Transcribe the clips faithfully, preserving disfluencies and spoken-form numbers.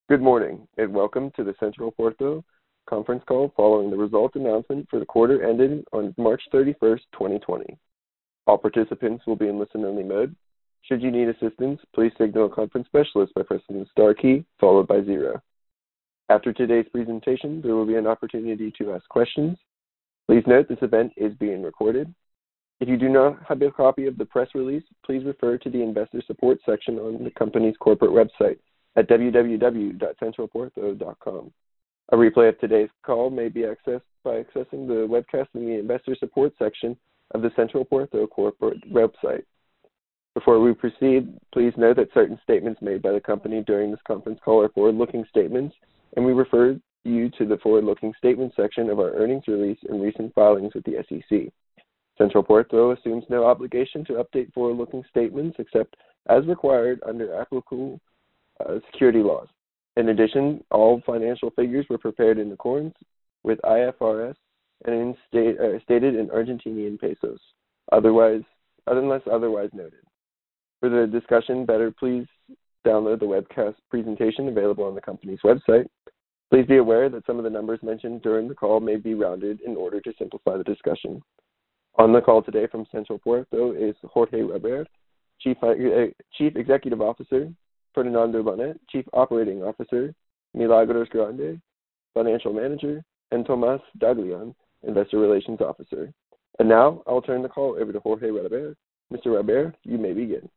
Good morning, and welcome to the Central Puerto conference call following the results announcement for the quarter ended on March thirty-first, twenty twenty. All participants will be in listen-only mode. Should you need assistance, please signal a conference specialist by pressing the star key followed by zero. After today's presentation, there will be an opportunity to ask questions. Please note this event is being recorded. If you do not have a copy of the press release, please refer to the investor support section on the company's corporate website at w w w dot central puerto dot com. A replay of today's call may be accessed by accessing the webcast in the investor support section of the Central Puerto corporate website. Before we proceed, please note that certain statements made by the company during this conference call are forward-looking statements, and we refer you to the forward-looking statements section of our earnings release and recent filings with the S E C. Central Puerto assumes no obligation to update forward-looking statements except as required under applicable Uh, security laws. In addition, all financial figures were prepared in accordance with I F R S and in state, uh, stated in Argentinian pesos, otherwise, unless otherwise noted. For the discussion better, please download the webcast presentation available on the company's website. Please be aware that some of the numbers mentioned during the call may be rounded in order to simplify the discussion. On the call today from Central Puerto is Jorge Robert, Chief, uh, Chief Executive Officer, Fernando Bonet, Chief Operating Officer, Milagros Grande, Financial Manager, and Tomas Daglian, Investor Relations Officer. And now, I'll turn the call over to Jorge Robert. Mister Robert, you may begin.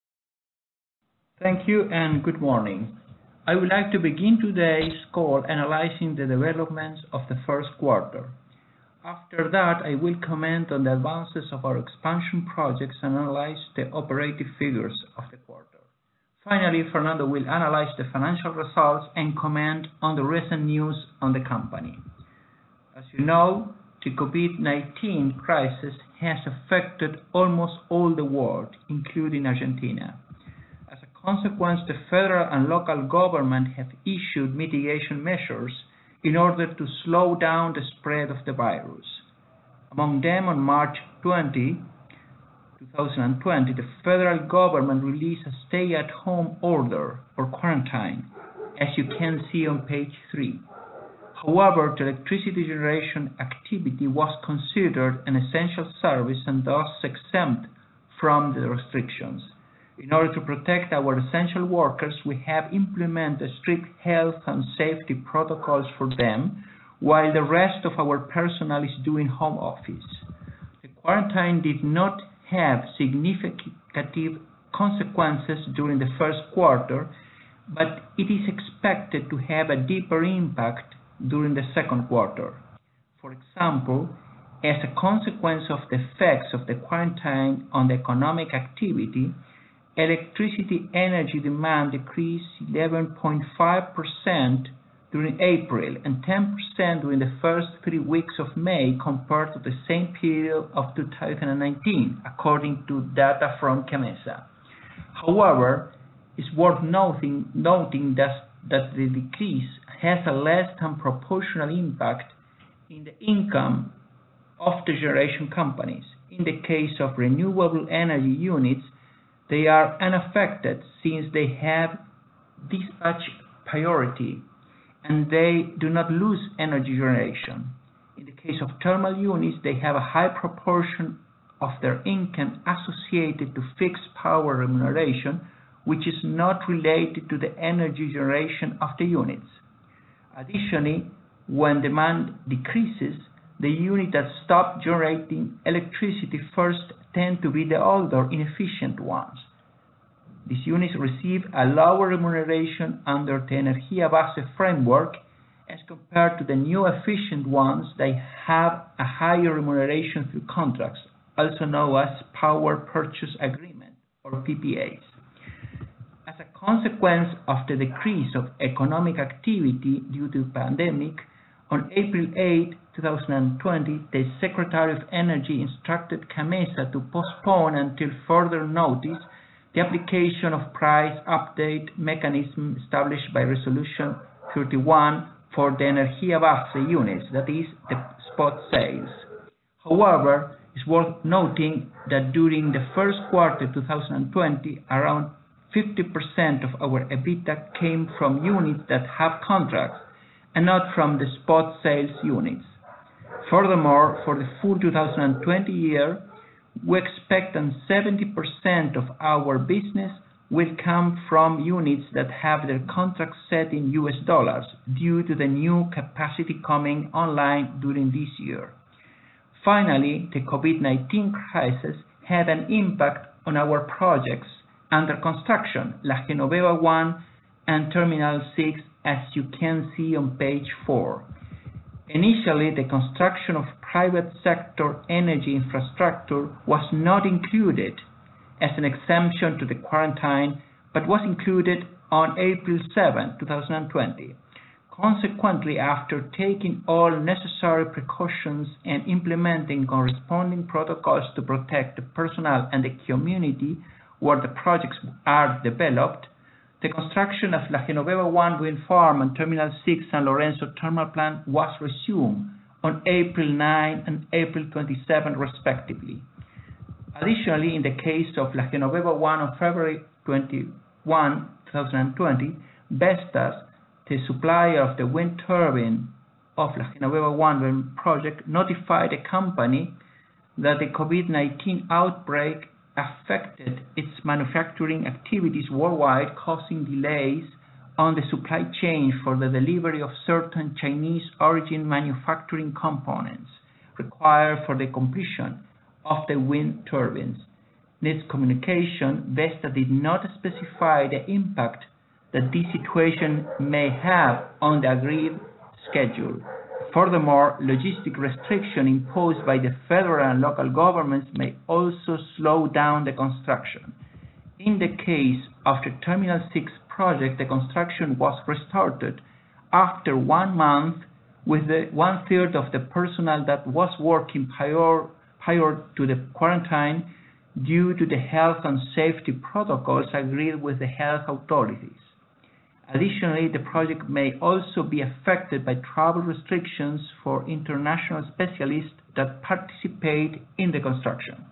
Thank you and good morning. I would like to begin today's call analyzing the developments of the first quarter. After that, I will comment on the advances of our expansion projects and analyze the operative figures of the quarter. Finally, Fernando will analyze the financial results and comment on the recent news on the company. As you know, the COVID nineteen crisis has affected almost all the world, including Argentina. As a consequence, the federal and local government have issued mitigation measures in order to slow down the spread of the virus. Among them, on March twentieth, twenty twenty, the federal government released a stay-at-home order or quarantine, as you can see on page three. However, the electricity generation activity was considered an essential service and thus exempt from the restrictions. In order to protect our essential workers, we have implemented strict health and safety protocols for them, while the rest of our personnel is doing home office. The quarantine did not have significant consequences during the first quarter, but it is expected to have a deeper impact during the second quarter. For example, as a consequence of the effects of the quarantine on the economic activity, electricity energy demand decreased eleven point five percent during April and ten percent during the first three weeks of May compared to the same period of two thousand nineteen, according to data from CAMMESA. However, it's worth noting, noting that, that the decrease has a less than proportional impact in the income of the generation companies. In the case of renewable energy units, they are unaffected since they have dispatch priority and they do not lose energy generation. In the case of thermal units, they have a high proportion of their income associated to fixed power remuneration, which is not related to the energy generation of the units. Additionally, when demand decreases, the units that stop generating electricity first tend to be the older, inefficient ones. These units receive a lower remuneration under the Energía Base framework as compared to the new efficient ones. They have a higher remuneration through contracts, also known as Power Purchase Agreement or P P As. As a consequence of the decrease of economic activity due to the pandemic, on April eighth, twenty twenty, the Secretary of Energy instructed CAMMESA to postpone until further notice the application of price update mechanism established by Resolution thirty-one for the Energía Base units, that is, the spot sales. However, it's worth noting that during the first quarter two thousand twenty, around fifty percent of our EBITDA came from units that have contracts and not from the spot sales units. Furthermore, for the full two thousand twenty year, we expect that seventy percent of our business will come from units that have their contracts set in U S dollars due to the new capacity coming online during this year. Finally, the COVID nineteen crisis had an impact on our projects under construction, La Genoveva one and Terminal six, as you can see on page four. Initially, the construction of private sector energy infrastructure was not included as an exemption to the quarantine, but was included on April seventh, two thousand twenty. Consequently, after taking all necessary precautions and implementing corresponding protocols to protect the personnel and the community where the projects are developed, the construction of La Genoveva one wind farm and Terminal six San Lorenzo thermal plant was resumed on April ninth and April twenty-seventh respectively. Additionally, in the case of La Genoveva one on February twenty-first, two thousand twenty, Vestas, the supplier of the wind turbine of La Genoveva one wind project, notified the company that the COVID nineteen outbreak affected its manufacturing activities worldwide, causing delays on the supply chain for the delivery of certain Chinese origin manufacturing components required for the completion of the wind turbines. In its communication, Vestas did not specify the impact that this situation may have on the agreed schedule. Furthermore, logistic restriction imposed by the federal and local governments may also slow down the construction. In the case of the Terminal six project, the construction was restarted after one month with the one-third of the personnel that was working prior, prior to the quarantine due to the health and safety protocols agreed with the health authorities. Additionally, the project may also be affected by travel restrictions for international specialists that participate in the construction.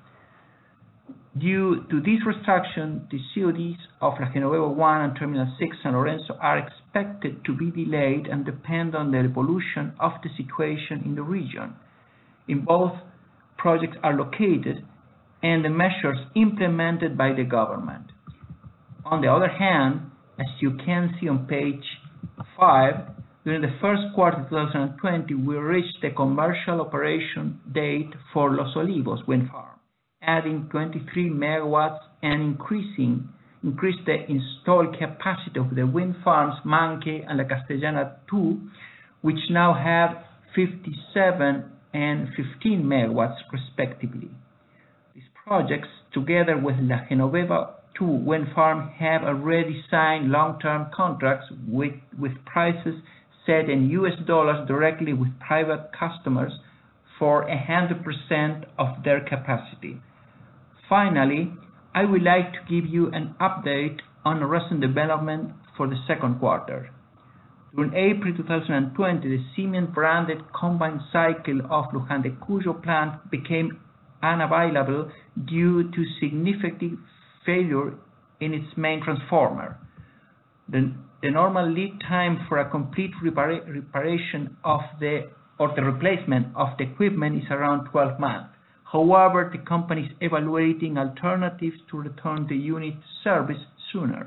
Due to this restriction, the C O Ds of La Genoveva one and Terminal six San Lorenzo are expected to be delayed and depend on the evolution of the situation in the region in both projects are located and the measures implemented by the government. On the other hand, as you can see on page five, during the first quarter of two thousand twenty, we reached the commercial operation date for Los Olivos wind farm, adding twenty-three megawatts and increasing increased the installed capacity of the wind farms Manque and La Castellana two, which now have fifty-seven and fifteen megawatts respectively. These projects, together with La Genoveva two wind farm, have already signed long-term contracts with, with prices set in U S dollars directly with private customers for one hundred percent of their capacity. Finally, I would like to give you an update on the recent development for the second quarter. During April two thousand twenty, the Siemens-branded combined cycle of Luján de Cuyo plant became unavailable due to significant failure in its main transformer. The, the normal lead time for a complete repara reparation of the or the replacement of the equipment is around twelve months. However, the company is evaluating alternatives to return the unit to service sooner.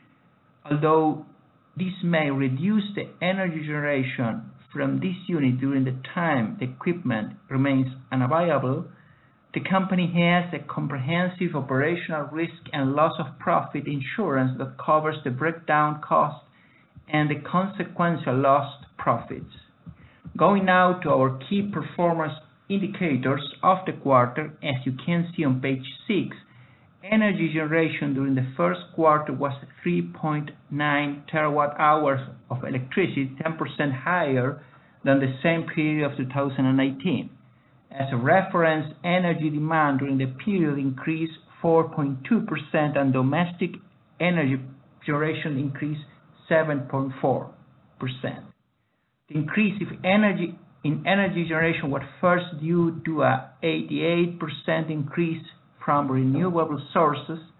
Although this may reduce the energy generation from this unit during the time the equipment remains unavailable, the company has a comprehensive operational risk and loss of profit insurance that covers the breakdown cost and the consequential lost profits. Going now to our key performance indicators of the quarter, as you can see on page six, energy generation during the first quarter was three point nine terawatt hours of electricity, ten percent higher than the same period of two thousand eighteen. As a reference, energy demand during the period increased four point two percent and domestic energy generation increased seven point four percent. The increase in energy, in energy generation was first due to an eighty-eight percent increase from renewable sources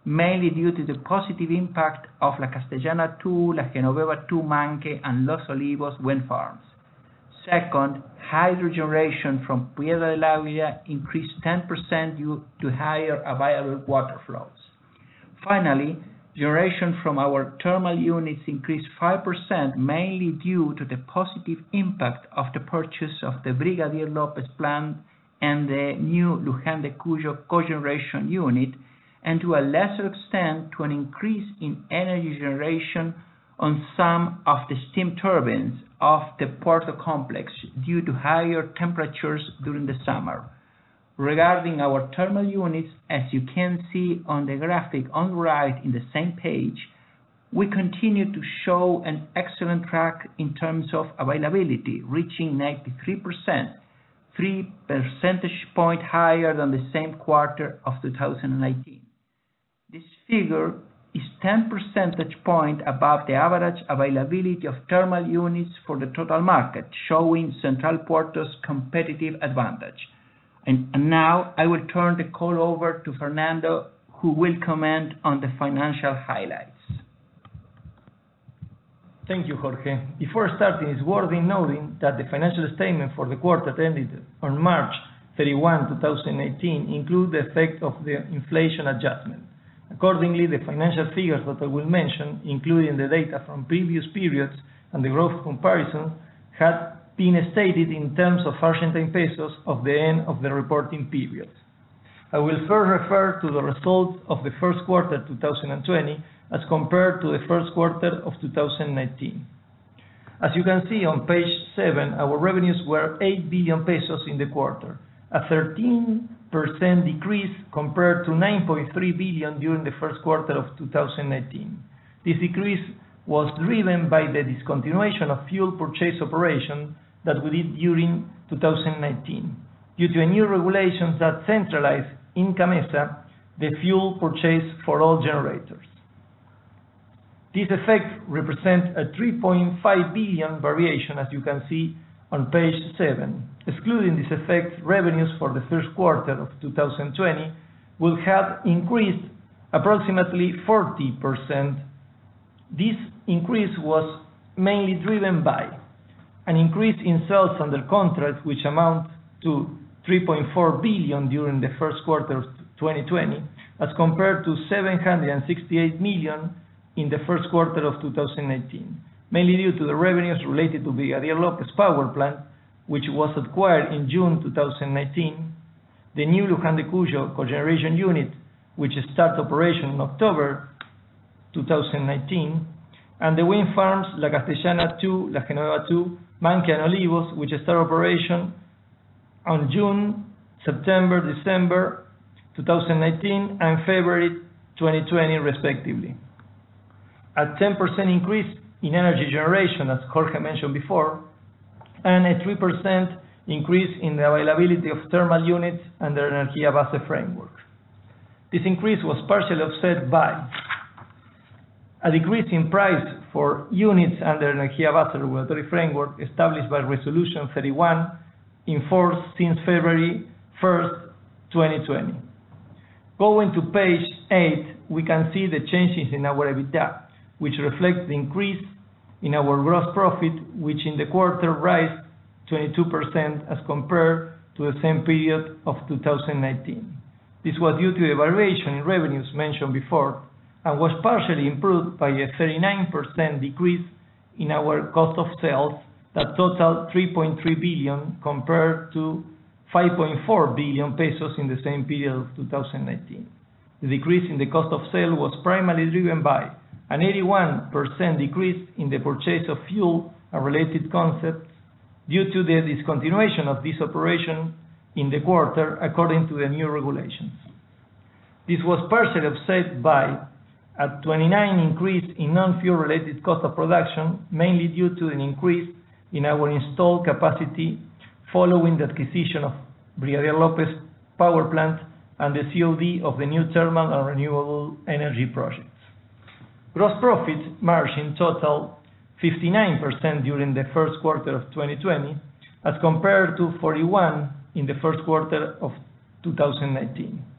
mainly due to the positive impact of La Castellana two, La Genoveva two Manque, and Los Olivos wind farms. Second, hydro generation from Piedra del Ávila increased ten percent due to higher available water flows. Finally, generation from our thermal units increased five percent, mainly due to the positive impact of the purchase of the Brigadier Lopez plant and the new Luján de Cuyo cogeneration unit, and to a lesser extent to an increase in energy generation on some of the steam turbines of the Puerto complex due to higher temperatures during the summer. Regarding our thermal units, as you can see on the graphic on the right in the same page, we continue to show an excellent track in terms of availability, reaching ninety-three percent, three percentage points higher than the same quarter of two thousand nineteen. This figure is ten percentage points above the average availability of thermal units for the total market, showing Central Puerto's competitive advantage. And, and now I will turn the call over to Fernando, who will comment on the financial highlights. Thank you, Jorge. Before starting, it's worthy noting that the financial statement for the quarter ended on March thirty-first, two thousand eighteen include the effect of the inflation adjustment. Accordingly, the financial figures that I will mention, including the data from previous periods and the growth comparison, had been stated in terms of Argentine pesos of the end of the reporting period. I will first refer to the results of the first quarter two thousand twenty as compared to the first quarter of two thousand nineteen. As you can see on page seven, our revenues were eight billion pesos in the quarter, a thirteen percent decrease compared to nine point three billion during the first quarter of two thousand nineteen. This decrease was driven by the discontinuation of fuel purchase operation that we did during two thousand nineteen, due to a new regulations that centralize in CAMMESA the fuel purchase for all generators. This effect represents a three point five billion variation, as you can see on page seven. Excluding this effect, revenues for the first quarter of two thousand twenty will have increased approximately forty percent. This increase was mainly driven by an increase in sales under contract, which amount to three point four billion during the first quarter of twenty twenty, as compared to seven hundred sixty-eight million in the first quarter of two thousand nineteen, mainly due to the revenues related to Brigadier Lopez power plant, which was acquired in June two thousand nineteen, the new Luján de Cuyo cogeneration unit, which started operation in October two thousand nineteen, and the wind farms La Castellana two, La Genoveva two, Manque and Olivos, which start operation on June, September, December two thousand nineteen, and February twenty twenty, respectively. A ten percent increase in energy generation, as Jorge mentioned before, and a three percent increase in the availability of thermal units under Energía Base framework. This increase was partially offset by a decrease in price for units under Energía Base regulatory framework established by Resolution thirty-one, in force since February first, twenty twenty. Going to page eight, we can see the changes in our EBITDA, which reflects the increase in our gross profit, which in the quarter rise twenty-two percent as compared to the same period of two thousand nineteen. This was due to the variation in revenues mentioned before, and was partially improved by a thirty-nine percent decrease in our cost of sales that totaled three point three billion compared to five point four billion pesos in the same period of two thousand nineteen. The decrease in the cost of sale was primarily driven by an eighty-one percent decrease in the purchase of fuel and related concepts due to the discontinuation of this operation in the quarter according to the new regulations. This was partially offset by a twenty-nine percent increase in non-fuel related cost of production, mainly due to an increase in our installed capacity following the acquisition of Brigadier Lopez power plant and the C O D of the new thermal and renewable energy projects. Gross profit margin totaled fifty-nine percent during the first quarter of twenty twenty, as compared to forty-one percent in the first quarter of two thousand nineteen.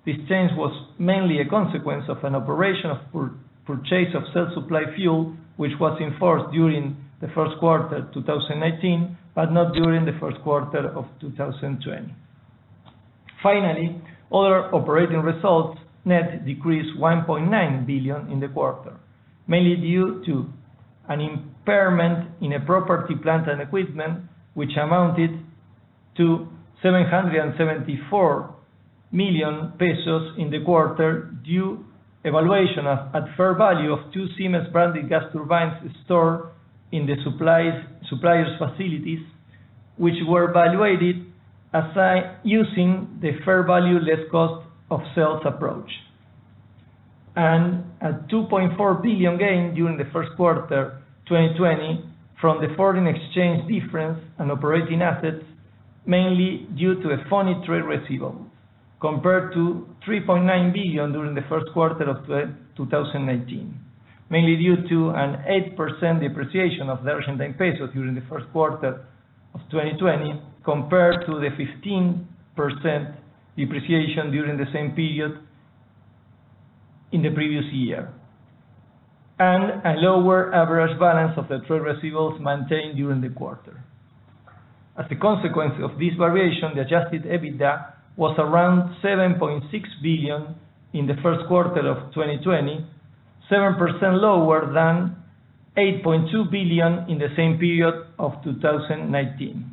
This change was mainly a consequence of an operation of pur purchase of self-supply fuel, which was enforced during the first quarter two thousand nineteen, but not during the first quarter of two thousand twenty. Finally, other operating results net decreased one point nine billion in the quarter, mainly due to an impairment in a property, plant and equipment, which amounted to seven hundred seventy-four million pesos in the quarter, due evaluation of, at fair value of two Siemens branded gas turbines stored in the supplies, suppliers' facilities, which were evaluated assign, using the fair value less cost of sales approach, and a two point four billion gain during the first quarter twenty twenty from the foreign exchange difference and operating assets, mainly due to a phony trade receivable, compared to three point nine billion during the first quarter of two thousand nineteen, mainly due to an eight percent depreciation of the Argentine peso during the first quarter of twenty twenty, compared to the fifteen percent depreciation during the same period in the previous year, and a lower average balance of the trade receivables maintained during the quarter. As a consequence of this variation, the adjusted EBITDA was around seven point six billion in the first quarter of twenty twenty, seven percent lower than eight point two billion in the same period of two thousand nineteen.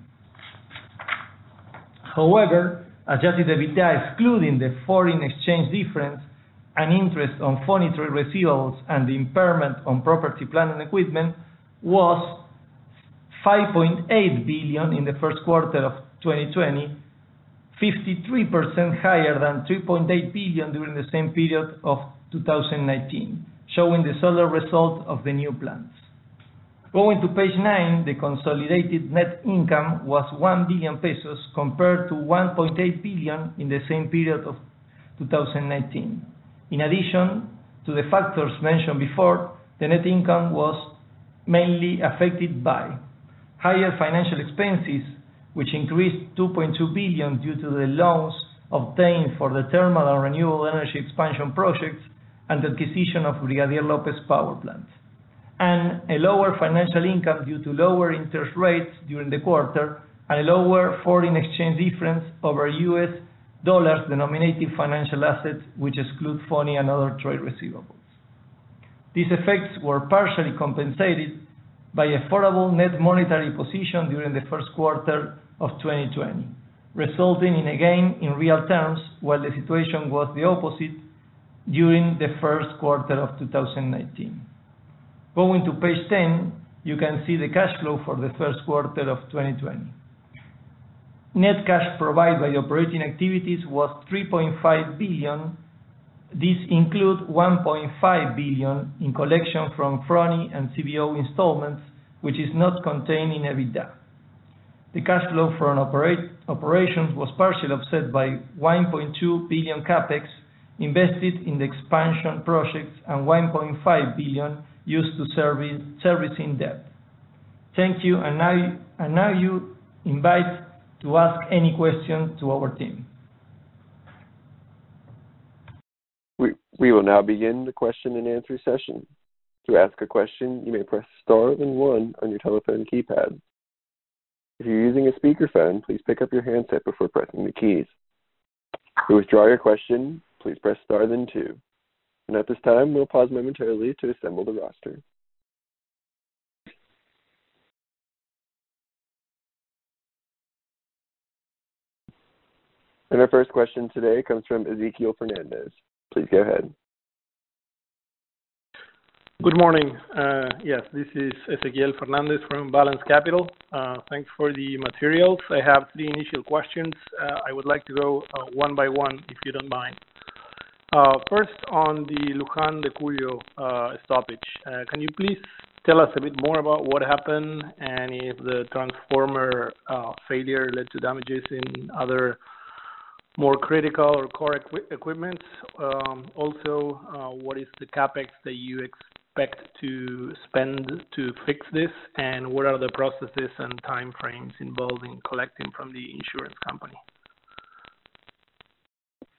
However, adjusted EBITDA excluding the foreign exchange difference and interest on phony trade receivables and the impairment on property, plant and equipment was five point eight billion in the first quarter of twenty twenty, fifty-three percent higher than three point eight billion during the same period of two thousand nineteen, showing the solid result of the new plants. Going to page nine, the consolidated net income was one billion pesos compared to one point eight billion in the same period of two thousand nineteen. In addition to the factors mentioned before, the net income was mainly affected by higher financial expenses, which increased two point two billion due to the loans obtained for the thermal and renewable energy expansion projects and the acquisition of Brigadier Lopez power plant, and a lower financial income due to lower interest rates during the quarter and a lower foreign exchange difference over U S dollars denominated financial assets, which exclude phony and other trade receivables. These effects were partially compensated by a favorable net monetary position during the first quarter of twenty twenty, resulting in a gain in real terms, while the situation was the opposite during the first quarter of two thousand nineteen. Going to page ten, you can see the cash flow for the first quarter of twenty twenty. Net cash provided by operating activities was three point five billion. This includes one point five billion in collection from F R O N Y and C B O installments, which is not contained in EBITDA. The cash flow from operate, operations was partially offset by one point two billion capex invested in the expansion projects and one point five billion used to service servicing debt. Thank you, and now, and now you invite to ask any question to our team. We, we will now begin the question and answer session. To ask a question, you may press star then one on your telephone keypad. If you're using a speakerphone, please pick up your handset before pressing the keys. To withdraw your question, please press star then two. And at this time, we'll pause momentarily to assemble the roster. And our first question today comes from Ezequiel Fernandez. Please go ahead. Good morning. Uh, yes, this is Ezequiel Fernandez from Balance Capital. Uh, thanks for the materials. I have three initial questions. Uh, I would like to go uh, one by one, if you don't mind. Uh, first, on the Luján de Cuyo uh, stoppage, uh, can you please tell us a bit more about what happened and if the transformer uh, failure led to damages in other more critical or core equi equipment? Um, also, uh, what is the capex that you expect to spend to fix this, and what are the processes and time frames involved in collecting from the insurance company? Okay,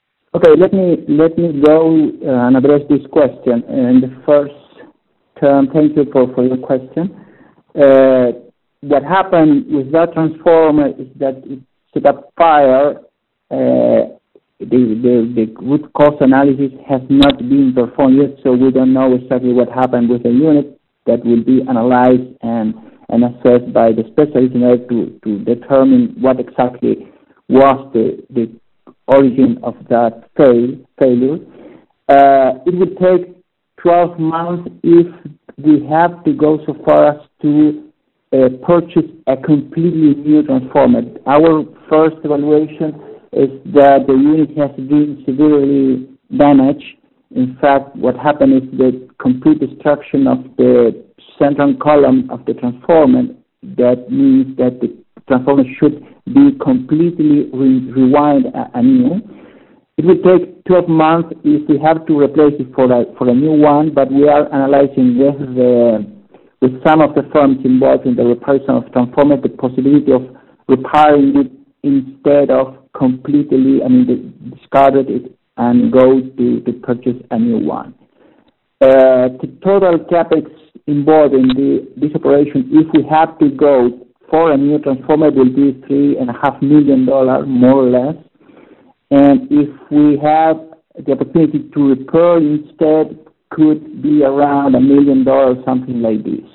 Okay, let me let me go uh, and address this question. In the first term, thank you for, for your question. Uh, what happened with that transformer is that it set up fire. Uh, the, the, the root cause analysis has not been performed yet, so we don't know exactly what happened with the unit. That will be analyzed and, and assessed by the specialist in order to, to determine what exactly was the, the origin of that fail, failure. Uh, it would take twelve months if we have to go so far as to uh, purchase a completely new transformer. Our first evaluation is that the unit has been severely damaged. In fact, what happened is the complete destruction of the central column of the transformer. That means that the transformer should be completely re- rewind anew. It will take twelve months if we have to replace it for a, for a new one, but we are analyzing with, the, with some of the firms involved in the reparation of transformers the possibility of repairing it instead of completely, I mean, discarded it and go to, to purchase a new one. Uh, the total capex involved in the, this operation, if we have to go for a new transformer, will be three and a half million dollars, more or less. And if we have the opportunity to repair instead, could be around a million dollars, something like this.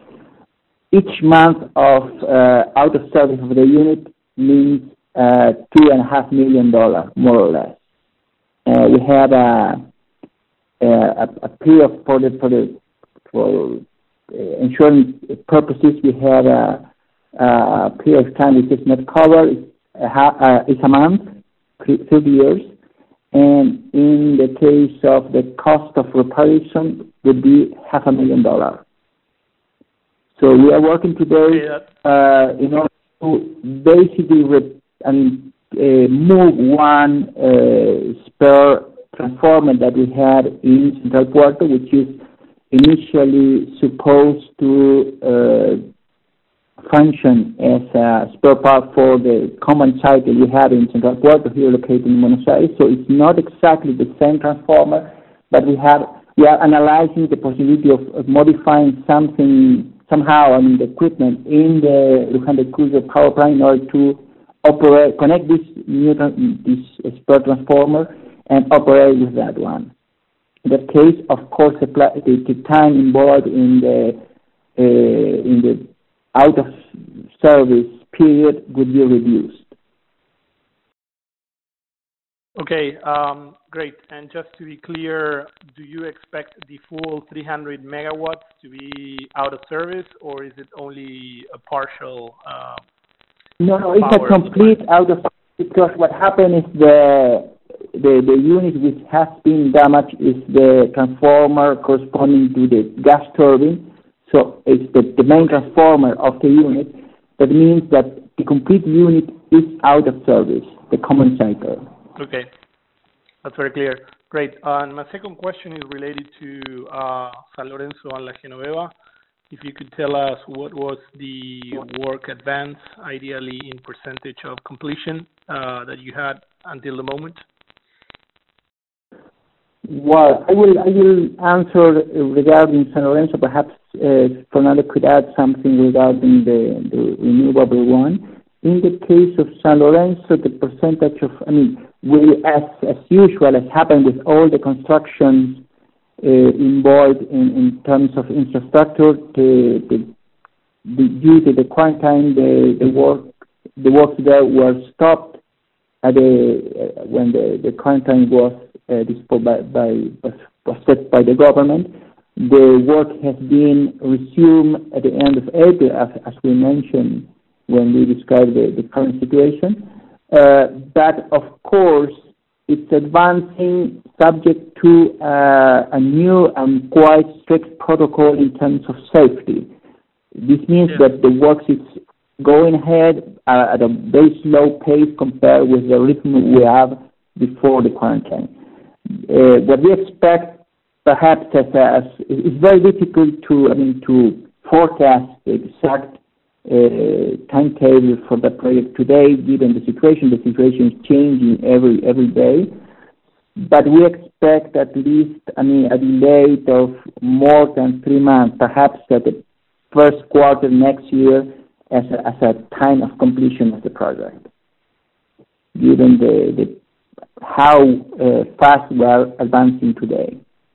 Each month of uh, out of service of the unit means uh, two and a half million dollars, more or less. Uh, we have a, a, a period for the for the for uh, insurance purposes. We have a, a period of time which is not covered. It's a, uh, it's a month, three years, and in the case of the cost of reparation would be half a million dollars. So we are working today uh, in order to basically, re- I mean, uh, move one uh, spare transformer that we had in Central Puerto, which is initially supposed to uh, function as a spare part for the common cycle we have in Central Puerto, here located in Buenos Aires. So it's not exactly the same transformer, but we have we are analyzing the possibility of, of modifying something somehow, I mean, the equipment in the Luján de Cuyo power plant in order to operate, connect this new this spare transformer and operate with that one. In that case, of course, the, the, the time involved in the uh, in the out of service period would be reduced. Okay, um, great. And just to be clear, do you expect the full three hundred megawatts to be out of service, or is it only a partial? Uh, no, no, it's a complete out of service, because what happened is the the the unit which has been damaged is the transformer corresponding to the gas turbine. So it's the, the main transformer of the unit. That means that the complete unit is out of service, the common cycle. Okay, that's very clear. Great. Uh, and my second question is related to uh, San Lorenzo and La Genoveva. If you could tell us what was the work advance, ideally in percentage of completion, uh, that you had until the moment. Well, I will I will answer regarding San Lorenzo. Perhaps uh, Fernando could add something regarding the, the renewable one. In the case of San Lorenzo, the percentage of, I mean, we, as as usual, as happened with all the constructions uh, involved in, in terms of infrastructure, the, the, the due to the quarantine, the, the work the works there were stopped at the uh, when the, the quarantine was uh, disposed by, by was set by the government. The work has been resumed at the end of April, as, as we mentioned when we describe the, the current situation. Uh, but of course, it's advancing subject to uh, a new and quite strict protocol in terms of safety. This means yeah. that the work is going ahead uh, at a very slow pace compared with the rhythm we have before the quarantine. Uh, what we expect, perhaps, as, as it's very difficult to, I mean, to forecast the exact Uh, timetable for the project today, given the situation. The situation is changing every every day. but we expect at least, I mean, a delay of more than three months, perhaps at the first quarter next year as a, as a time of completion of the project, given the, the how uh, fast we are advancing today.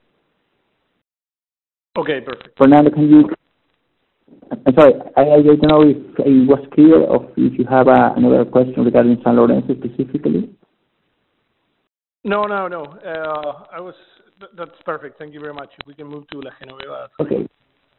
Okay, perfect. Fernando, can you? I'm sorry, I, I don't know if it was clear or if you have uh, another question regarding San Lorenzo specifically. No, no, no. Uh, I was. Th- that's perfect. Thank you very much. If we can move to La Genoveva. Okay.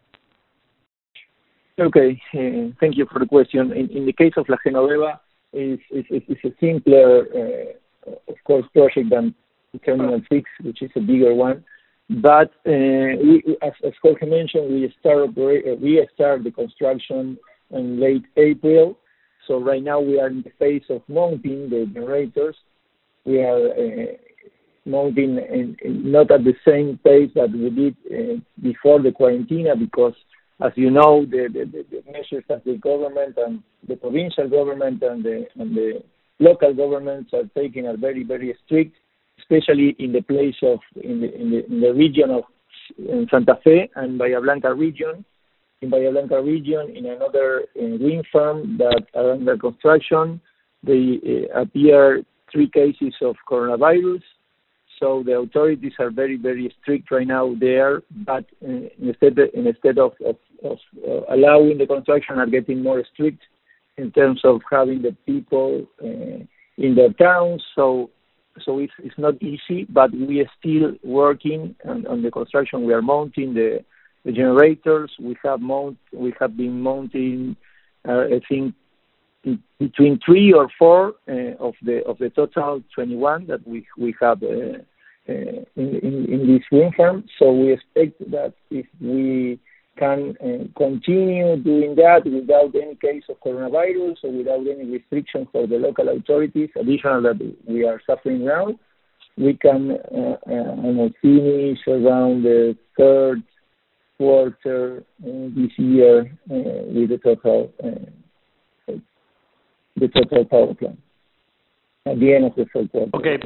Okay. Uh, thank you for the question. In, in the case of La Genoveva, it's, it's, it's a simpler, uh, of course, project than Terminal six, which is a bigger one. But uh, we, as, as Jorge mentioned, we start we start the construction in late April. So right now we are in the phase of mounting the generators. We are uh, mounting in, in not at the same pace that we did uh, before the quarantine, because, as you know, the, the, the measures that the government and the provincial government and the, and the local governments are taking are very, very strict, especially in the place of, in the, in the, in the region of in Santa Fe and Bahía Blanca region. In Bahía Blanca region, in another in wind farm that are under construction, they uh, appear three cases of coronavirus. So the authorities are very, very strict right now there, but uh, instead, instead of, of, of uh, allowing the construction, are getting more strict in terms of having the people uh, in their towns. So so it's, it's not easy, but we are still working on, on the construction. We are mounting the, the generators. We have mount, we have been mounting, uh, I think, between three or four uh, of the of the total twenty-one that we we have uh, uh, in, in in this wind farm. So we expect that if we can uh, continue doing that without any case of coronavirus or without any restriction for the local authorities, additional that we are suffering now, we can uh, uh, finish around the third quarter uh, this year uh, with the total. Uh, the total power plant at the end of the third quarter. Okay.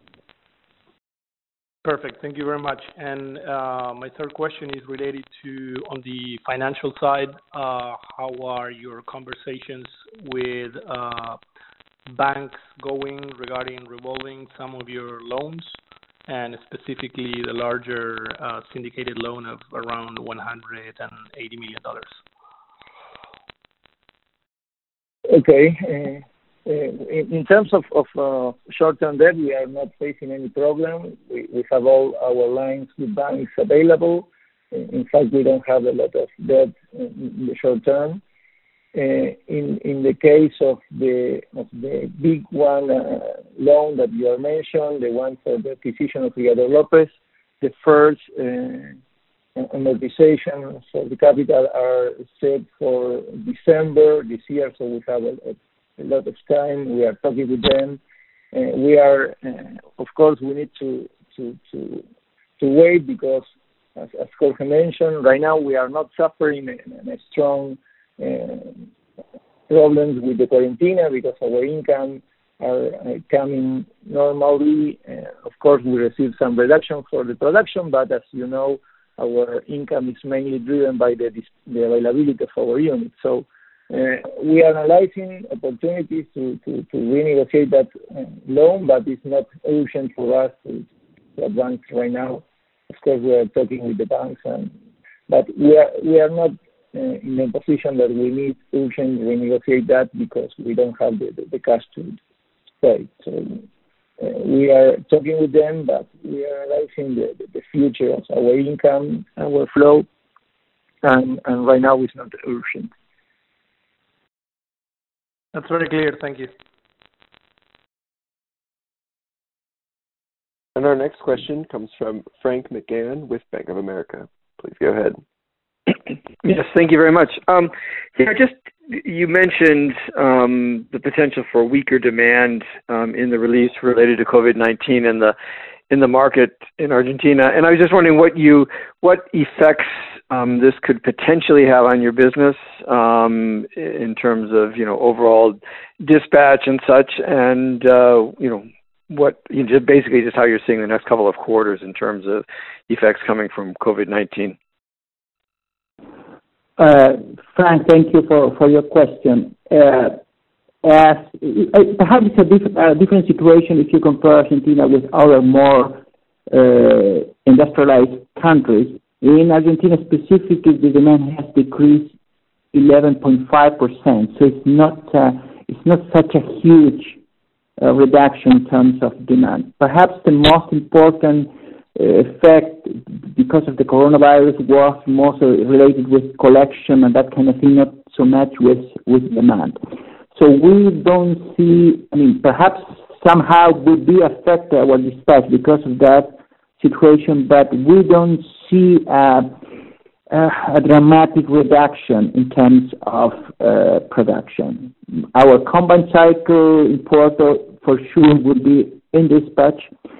Perfect. Thank you very much. And uh, my third question is related to, on the financial side, uh, how are your conversations with uh, banks going regarding revolving some of your loans, and specifically the larger uh, syndicated loan of around one hundred eighty million dollars? Okay. Uh, uh, in, in terms of, of uh, short-term debt, we are not facing any problem. We, we have all our lines with banks available. In fact, we don't have a lot of debt in the short term. Uh, in in the case of the of the big one uh, loan that you are mentioned, the one for the acquisition of Brigador Lopez, the first uh, amortization for the capital are set for December this year, so we have a, a, a lot of time. We are talking with them. Uh, we are, uh, of course, we need to to to to wait because, as, as Jorge mentioned, right now we are not suffering a, a strong uh, problems with the quarantine because our income are uh, coming normally. Uh, of course, we receive some reduction for the production, but as you know, our income is mainly driven by the, the availability of our units. So uh, we are analyzing opportunities to, to, to renegotiate that uh, loan, but it's not urgent for us to, to advance right now. Of course, we are talking with the banks, and, but we are we are not uh, in a position that we need urgent to renegotiate that because we don't have the, the, the cash to pay. So Uh, we are talking with them, but we are analyzing the, the, the future of our income, our flow, and, and right now it's not urgent. That's very clear. Thank you. And our next question comes from Frank McGann with Bank of America. Please go ahead. Yes, thank you very much. Um, yeah, just you mentioned um, the potential for weaker demand um, in the release related to COVID nineteen and the in the market in Argentina, and I was just wondering what you what effects um, this could potentially have on your business um, in terms of you know overall dispatch and such, and uh, you know what you know, basically just how you're seeing the next couple of quarters in terms of effects coming from COVID nineteen. Uh, Frank, thank you for, for your question. Uh, as uh, perhaps it's a diff- uh, different situation if you compare Argentina with other more uh, industrialized countries. In Argentina specifically, the demand has decreased eleven point five percent, so it's not uh, it's not such a huge uh, reduction in terms of demand. Perhaps the most important uh, effect because of the coronavirus was mostly related with collection and that kind of thing, not so much with, with demand. So we don't see, I mean, perhaps somehow would be affected our dispatch because of that situation, but we don't see uh, uh, a dramatic reduction in terms of uh, production. Our combined cycle in Porto for sure would be in dispatch.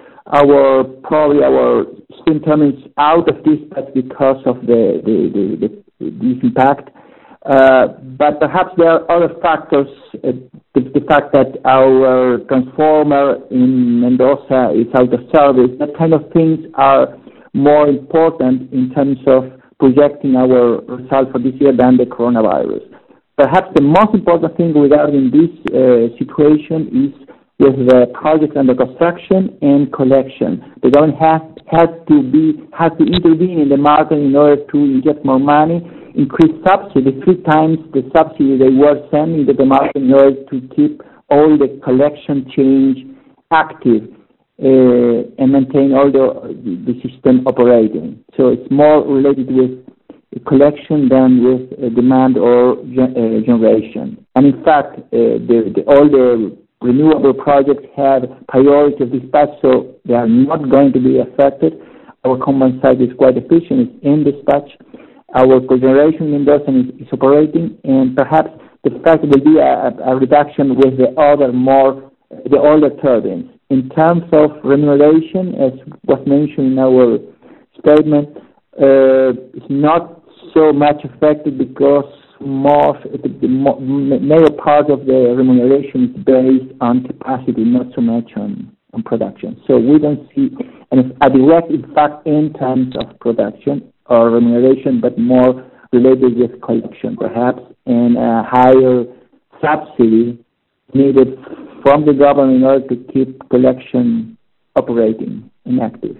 Our probably our steam turbines out of dispatch because of the the, the, the, the impact. Uh, but perhaps there are other factors. Uh, the, the fact that our transformer in Mendoza is out of service. That kind of things are more important in terms of projecting our result for this year than the coronavirus. Perhaps the most important thing regarding this uh, situation is with the projects under construction and collection. The government has had to be has to intervene in the market in order to inject more money, increase subsidy three times the subsidy they were sending to the market in order to keep all the collection chain active uh, and maintain all the the system operating. So it's more related with collection than with uh, demand or gen- uh, generation. And in fact, uh, the, the, all the renewable projects have priority of dispatch, so they are not going to be affected. Our combined cycle is quite efficient, it's in dispatch. Our cogeneration in Mendoza is, is operating, and perhaps the fact will be a, a reduction with the other more, the older turbines. In terms of remuneration, as was mentioned in our statement, uh, it's not so much affected because most the, the major part of the remuneration is based on capacity, not so much on, on production. So we don't see an, a direct impact in terms of production or remuneration, but more related with collection, perhaps, and a higher subsidy needed from the government in order to keep collection operating and active.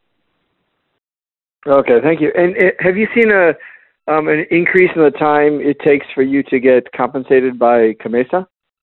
Okay, thank you. And uh, have you seen a Um, an increase in the time it takes for you to get compensated by CAMMESA?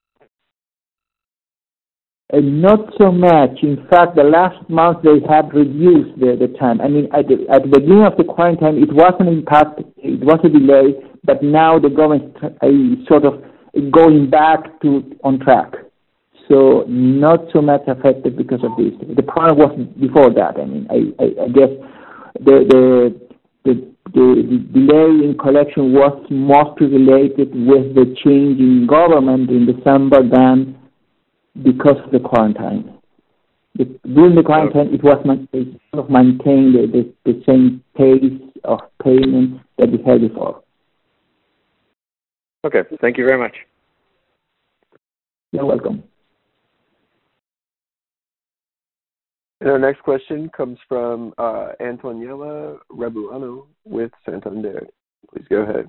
Uh, not so much. In fact, the last month they had reduced the, the time. I mean, at the, at the beginning of the quarantine, it was an impact, it was a delay, but now the government is sort of going back to on track. So not so much affected because of this. The problem was before that. I mean, I, I, I guess the the the The, the delay in collection was mostly related with the change in government in December than because of the quarantine. The, during the quarantine, it was it sort of maintained the, the, the same pace of payment that we had before. Okay, thank you very much. You're welcome. And our next question comes from uh, Antoniela Rebuano with Santander. Please go ahead.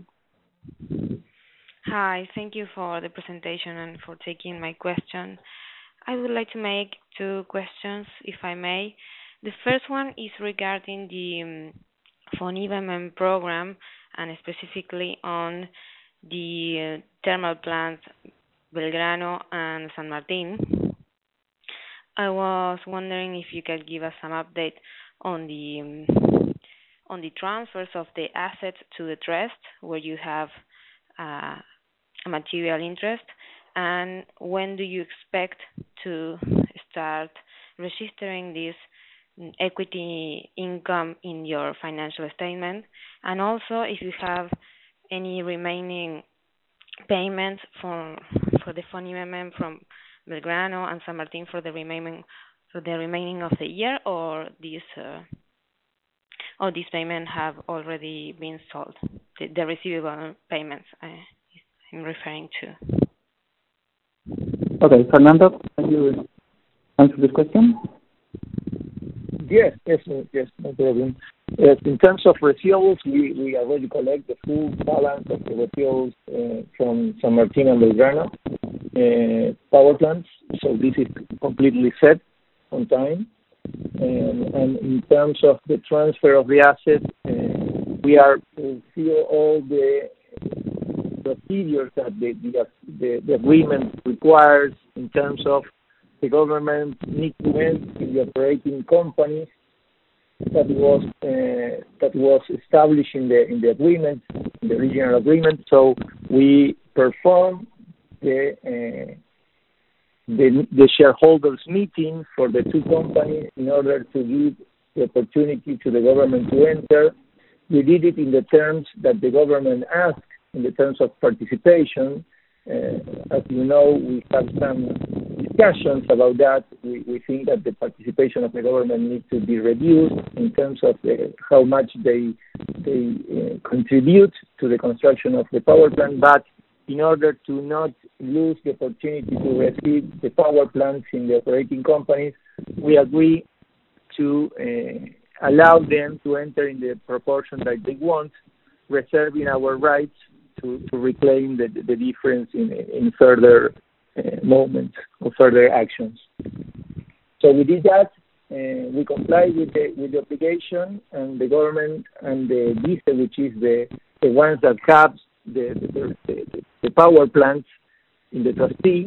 Hi, thank you for the presentation and for taking my question. I would like to make two questions, if I may. The first one is regarding the um, FONIVEMEN program and specifically on the uh, thermal plants Belgrano and San Martin. I was wondering if you could give us some update on the um, on the transfers of the assets to the trust where you have uh, a material interest, and when do you expect to start registering this equity income in your financial statement, and also if you have any remaining payments for for the FONIVEMEN from Belgrano and San Martin for the remaining for the remaining of the year, or these uh, or these payments have already been sold. The, the receivable payments I, I'm referring to. Okay, Fernando, can you answer this question? Yes, yes, no- yes, no problem. Yes, in terms of receivables, we, we already collect the full balance of the receivables uh, from San Martin and Belgrano uh, power plants, so this is completely set on time. And, and in terms of the transfer of the asset, uh, we are fulfill all the procedures that the, the, the, the agreement requires in terms of the government need to enter in the operating companies that was uh, that was established in the in the agreement, in the regional agreement. So we perform the uh, the, the shareholders meeting for the two companies in order to give the opportunity to the government to enter. We did it in the terms that the government asked, in the terms of participation. Uh, as you know, we have some discussions about that. We, we think that the participation of the government needs to be reduced in terms of the, how much they they uh, contribute to the construction of the power plant, but in order to not lose the opportunity to receive the power plants in the operating companies, we agree to uh, allow them to enter in the proportion that they want, reserving our rights to, to reclaim the, the difference in, in further uh, moments or further actions. So we did that. Uh, we complied with the with the obligation, and the government and the D I S E, which is the, the ones that have the the, the the power plants in the trustee,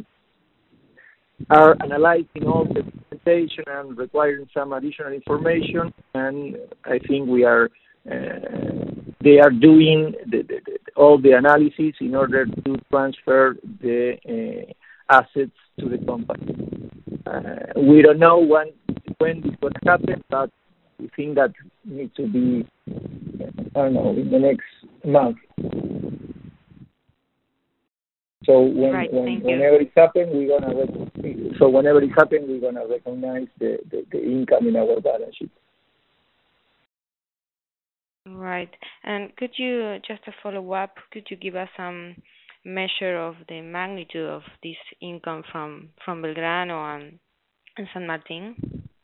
are analyzing all the documentation and requiring some additional information. And I think we are uh, they are doing the, the, the, all the analysis in order to transfer the uh, assets to the company. Uh, we don't know when when this will happen, but we think that needs to be, I don't know, in the next month. So when, Right, when whenever it happens, we're gonna rec- so whenever it happens, we're gonna recognize the, the, the income in our balance sheet. Right. And could you, just a follow-up, could you give us some measure of the magnitude of this income from from Belgrano and, and San Martin?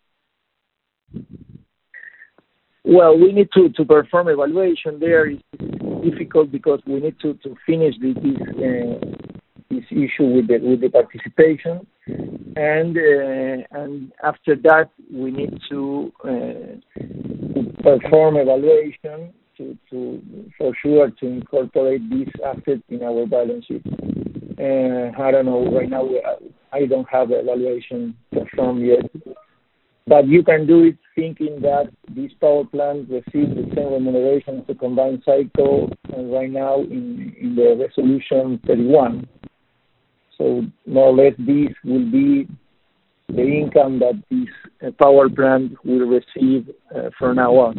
Well, we need to, to perform evaluation there. It's difficult because we need to, to finish the, this uh, this issue with the with the participation, and uh, and after that we need to, uh, to perform evaluation to, to for sure to incorporate these assets in our balance sheet. Uh, I don't know right now. We, I don't have evaluation performed yet. But you can do it thinking that this power plant receives the same remuneration as the combined cycle, and right now in, in the resolution thirty-one. So more or less this will be the income that this uh, power plant will receive uh, from now on.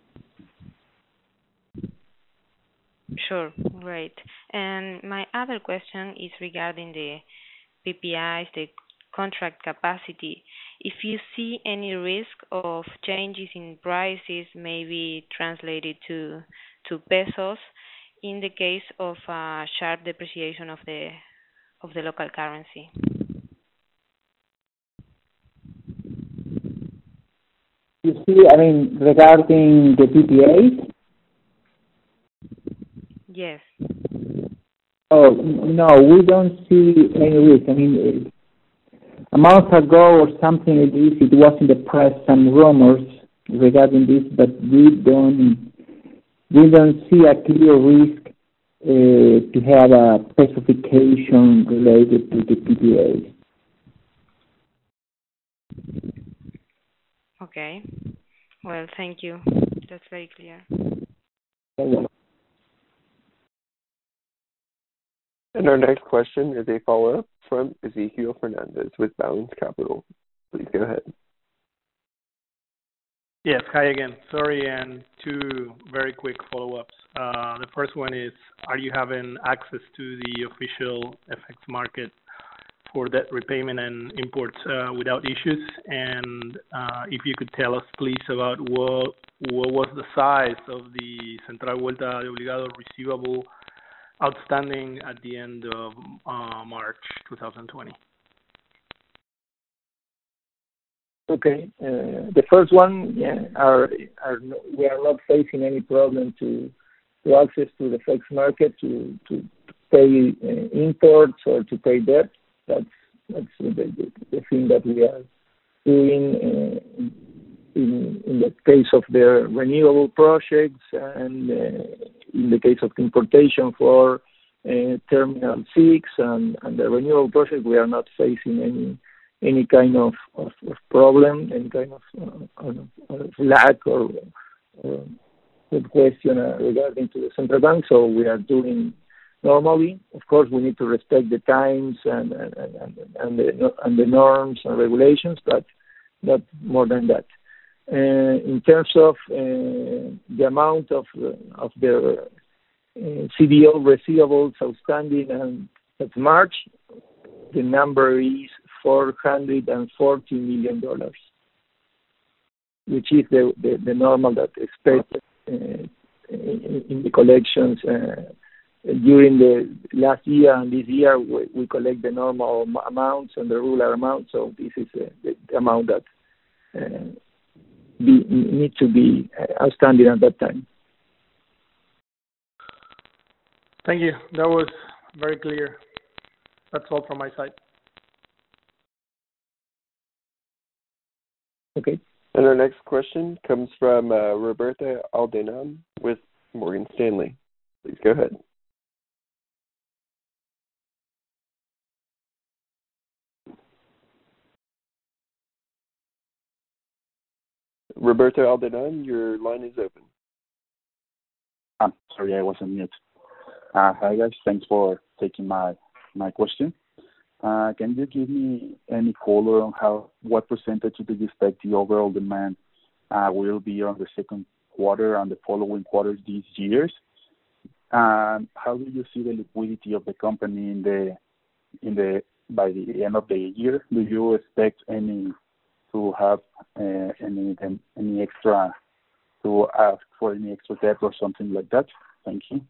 Sure, great. And my other question is regarding the P P Is, the contract capacity. If you see any risk of changes in prices, maybe translated to to pesos, in the case of a sharp depreciation of the of the local currency. You see, I mean, regarding the P P As? Yes. Oh, no, we don't see any risk. I mean, a month ago or something like this, it was in the press some rumors regarding this, but we don't we don't see a clear risk uh, to have a specification related to the P P As. Okay. Well, thank you. That's very clear. Okay. And our next question is a follow-up from Ezequiel Fernandez with Balance Capital. Please go ahead. Yes, hi again. Sorry, and two very quick follow-ups. Uh, the first one is, are you having access to the official F X market for debt repayment and imports uh, without issues? And uh, if you could tell us, please, about what what was the size of the Central Vuelta de Obligado receivable outstanding at the end of uh, March twenty twenty. Okay. Uh, the first one, yeah, are, are no, we are not facing any problem to to access to the F X market to to, to pay uh, imports or to pay debt. That's that's the, the, the thing that we are doing uh, in in the case of the renewable projects and uh, in the case of importation for uh, Terminal six and, and the renewable project. We are not facing any. any kind of, of, of problem, any kind of, uh, of lack or, or good question uh, regarding to the central bank. So we are doing normally. Of course, we need to respect the times and and, and, and, the, and the norms and regulations, but not more than that. Uh, in terms of uh, the amount of of the uh, C D O receivables outstanding and at March, the number is four hundred forty million dollars, which is the, the, the normal that expected uh, in, in the collections. Uh, during the last year and this year, we, we collect the normal amounts and the regular amounts, so this is uh, the, the amount that uh, be, need to be outstanding at that time. Thank you. That was very clear. That's all from my side. Okay. And our next question comes from uh, Roberta Aldenon with Morgan Stanley. Please go ahead. Roberta Aldenon, your line is open. I'm sorry, I was on mute. Uh, hi guys, thanks for taking my my question. Uh, can you give me any color on how, what percentage do you expect the overall demand uh, will be on the second quarter and the following quarters these years? And how do you see the liquidity of the company in the in the by the end of the year? Do you expect any to have uh, any any extra to ask for any extra debt or something like that? Thank you.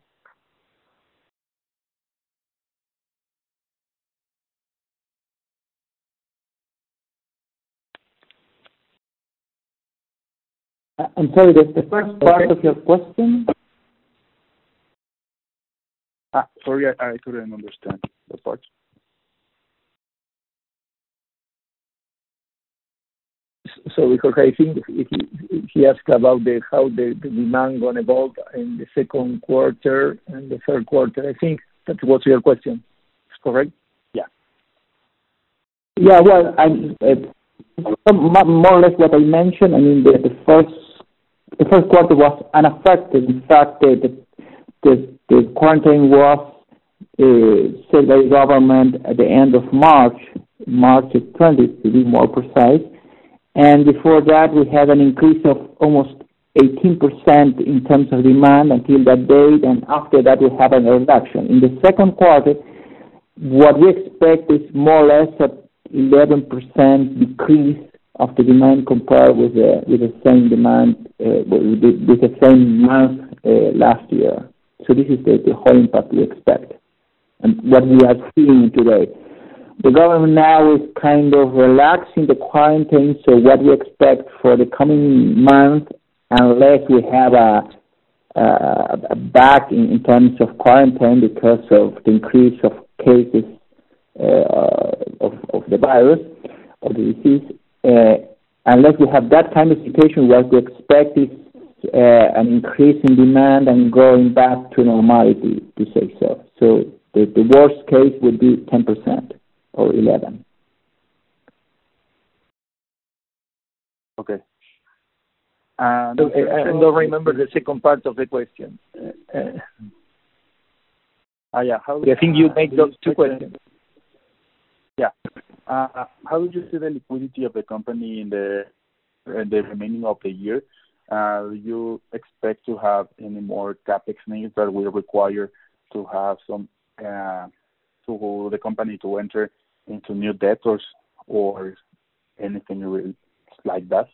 I'm sorry, the, the first part okay. of your question? Ah, sorry, I, I couldn't understand the part. So, Jorge, I think he, he asked about the, how the, the demand going to evolve in the second quarter and the third quarter. I think that was your question. Is correct? Yeah. Yeah, well, I'm, uh, more or less what I mentioned. I mean, the, the first the first quarter was unaffected. In fact, the the, the, the quarantine was uh, set by the government at the end of March, March twentieth to be more precise. And before that, we had an increase of almost eighteen percent in terms of demand until that date, and after that, we have a reduction. In the second quarter, what we expect is more or less a eleven percent decrease of the demand compared with the with the same demand uh, with, the, with the same month uh, last year. So this is the, the whole impact we expect, and what we are seeing today. The government now is kind of relaxing the quarantine. So what we expect for the coming month, unless we have a, a, a back in, in terms of quarantine because of the increase of cases uh, of, of the virus, of the disease, uh, unless we have that kind of situation, what we expect is uh, an increase in demand and going back to normality, to say so. So the, the worst case would be ten percent or eleven. Okay. And so, I, I don't remember the second part of the question. Uh, uh, yeah, how, I think you make those two questions. Yeah. Uh, how do you see the liquidity of the company in the in the remaining of the year? Uh, do you expect to have any more capex needs that will require to have some uh, to the company to enter into new debtors or anything like that?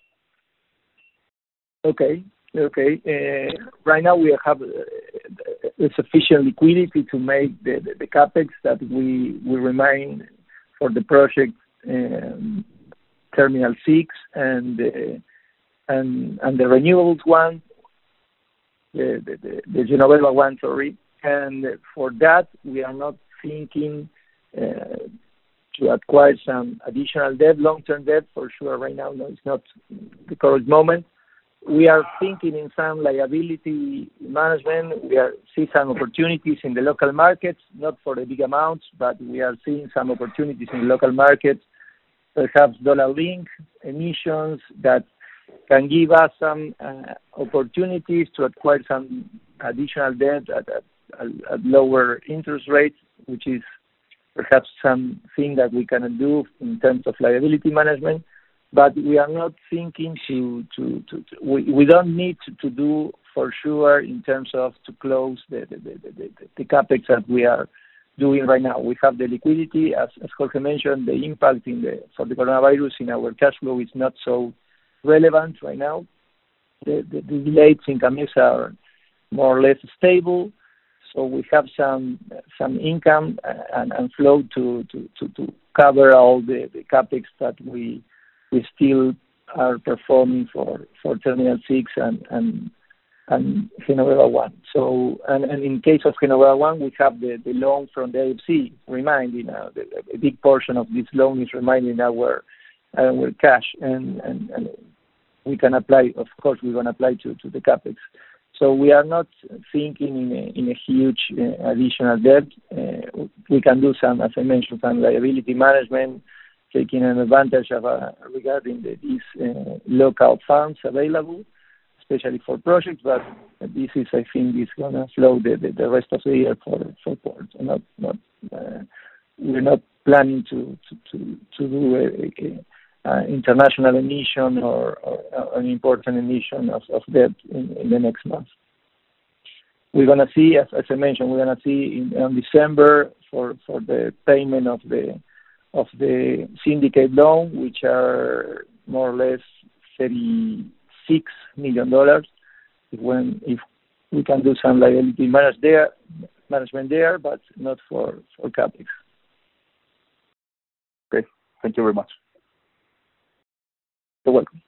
Okay. Okay. Uh, right now we have uh, sufficient liquidity to make the, the, the capex that we we remain for the project um, Terminal six and the, and, and the renewables one, the, the, the, the Genoveva one, sorry. And for that, we are not thinking uh, to acquire some additional debt, long-term debt, for sure right now. No, it's not the correct moment. We are thinking in some liability management. We are see some opportunities in the local markets, not for the big amounts, but we are seeing some opportunities in the local markets, perhaps dollar-linked emissions that can give us some uh, opportunities to acquire some additional debt at, at, at lower interest rates, which is perhaps something that we can do in terms of liability management. But we are not thinking to, to, to, to we, we don't need to, to do for sure in terms of to close the, the, the, the, the CAPEX that we are doing right now. We have the liquidity, as, as Jorge mentioned, the impact in the, for the coronavirus in our cash flow is not so relevant right now. The, the, the delays in CAMMESA are more or less stable, so we have some some income and, and flow to, to, to, to cover all the, the CAPEX that we we still are performing for, for Terminal six and, and, and Genoveva one. So, and, and in case of Genoveva one, we have the, the loan from the A F C reminding, uh, the, a big portion of this loan is reminding our, our cash, and, and, and we can apply, of course, we're going to apply to, to the CAPEX. So we are not thinking in a, in a huge uh, additional debt. Uh, we can do some, as I mentioned, some liability management, taking an advantage of uh, regarding the, these uh, local funds available, especially for projects. But this is, I think, is going to flow the, the, the rest of the year for for ports. Not not uh, we're not planning to to to, to do a, a, a international emission or, or an important emission of, of debt in, in the next month. We're going to see, as, as I mentioned, we're going to see in, in December for for the payment of the of the syndicate loan, which are more or less thirty-six million dollars. When if we can do some liability manage there, management there, but not for for CAPEX. Okay, thank you very much. You're welcome.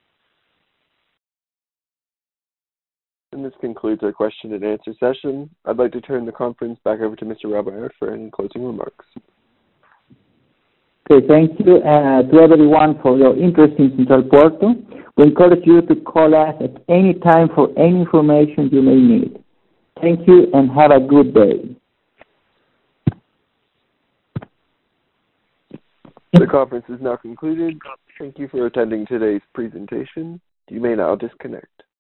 And this concludes our question and answer session. I'd like to turn the conference back over to Mister Rabayart for any closing remarks. Okay, thank you uh, to everyone for your interest in Central Puerto. We encourage you to call us at any time for any information you may need. Thank you and have a good day. The conference is now concluded. Thank you for attending today's presentation. You may now disconnect.